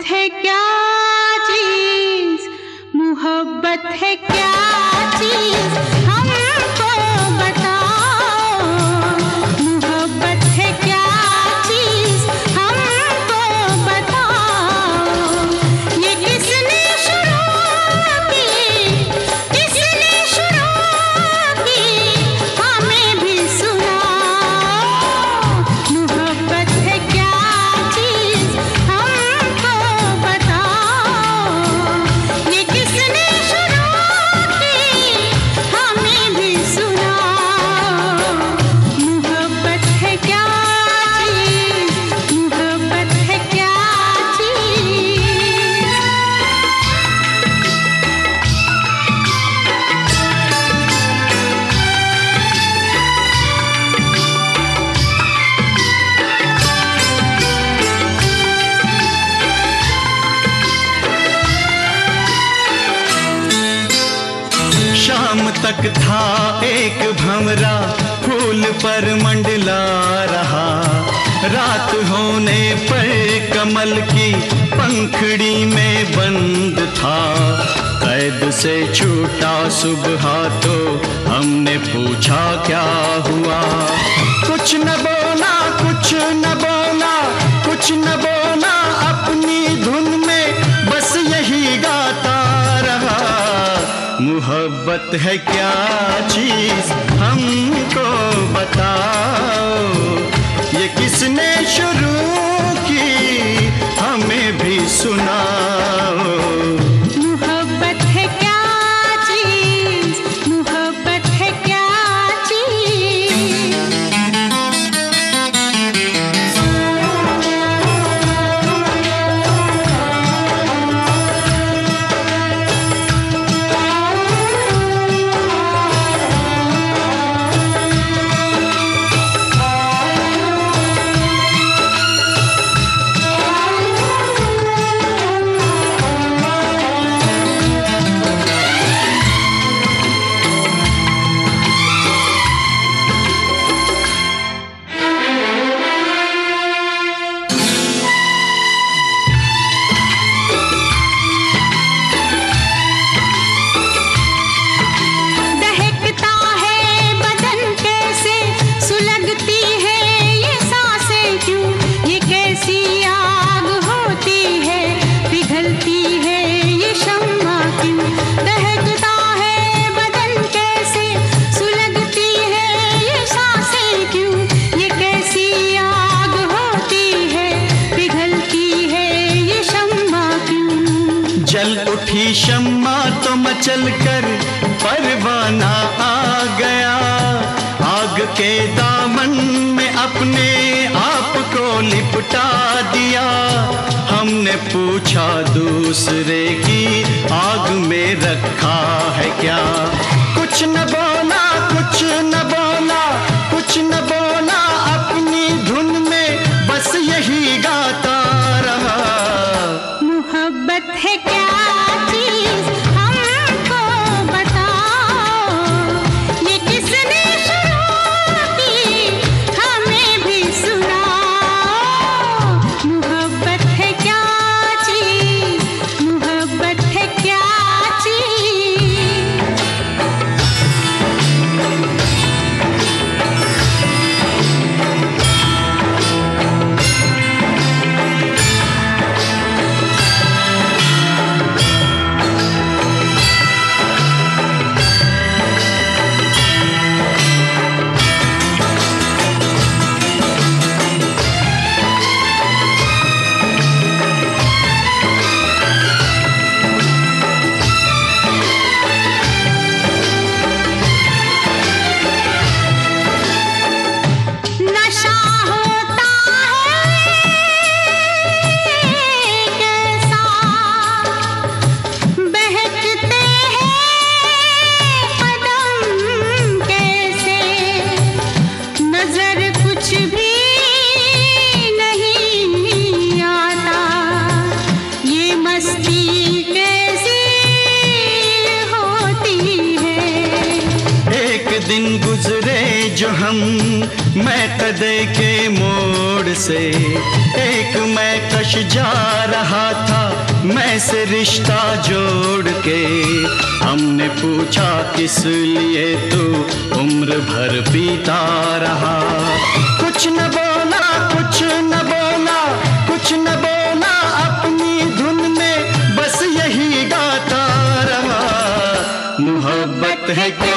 है क्या चीज, मोहब्बत है क्या चीज, हमको बताओ। मोहब्बत है क्या चीज, हमको बताओ। ये किसने शुरू की, किसने शुरू की, हमें भी सुनाओ। मोहब्बत है क्या चीज, हमको बताओ। ये किसने शुरू की, हमें भी सुनाओ। मोहब्बत है क्या चीज, मोहब्बत है क्या चीज। शाम तक था एक भंवरा फूल पर मंडला रहा, रात होने पर कमल की पंखड़ी में बंद था। कैद से छूटा सुबह तो हमने पूछा क्या हुआ, कुछ न बोला, कुछ न बोला, कुछ न बोला, अपनी धुन में बस यही गाता रहा। मोहब्बत है क्या चीज, हमको बताओ। ये किसने शुरू की, हमें भी सुनाओ। मोहब्बत है क्या चीज, मोहब्बत है क्या चीज। दहकता है बदन कैसे, सुलगती है ये सांसें क्यों, ये कैसी आग होती है, पिघलती है ये शम्मा क्यों। दहकता है बदन कैसे, सुलगती है ये सांसें क्यों, ये कैसी आग होती है, पिघलती है ये शम्मा क्यों। जल उठी शम्मा तो मचल कर परवाना आ गया, आग के दामन में अपने आप को लिपटा दिया। हमने पूछा दूसरे की आग में रखा है क्या, कुछ न बोला, कुछ न बोला, कुछ न बोला, अपनी धुन में बस यही गाता रहा। मोहब्बत है क्या चीज, हमको बताओ। ये किसने शुरू की, हमें भी सुनाओ। मोहब्बत है क्या चीज, मोहब्बत है क्या चीज। नशा होता है कैसा, बहकते हैं कदम कैसे, नजर कुछ भी नहीं आता, ये मस्ती कैसी होती है। एक दिन गुजरे जो हम मैं कदे के मोड़ से, एक मैं कश जा रहा था मैं से रिश्ता जोड़ के। हमने पूछा किस लिए तू उम्र भर पीता रहा। कुछ न बोला, कुछ न बोला, कुछ न बोला, अपनी धुन में बस यही गाता रहा। मोहब्बत है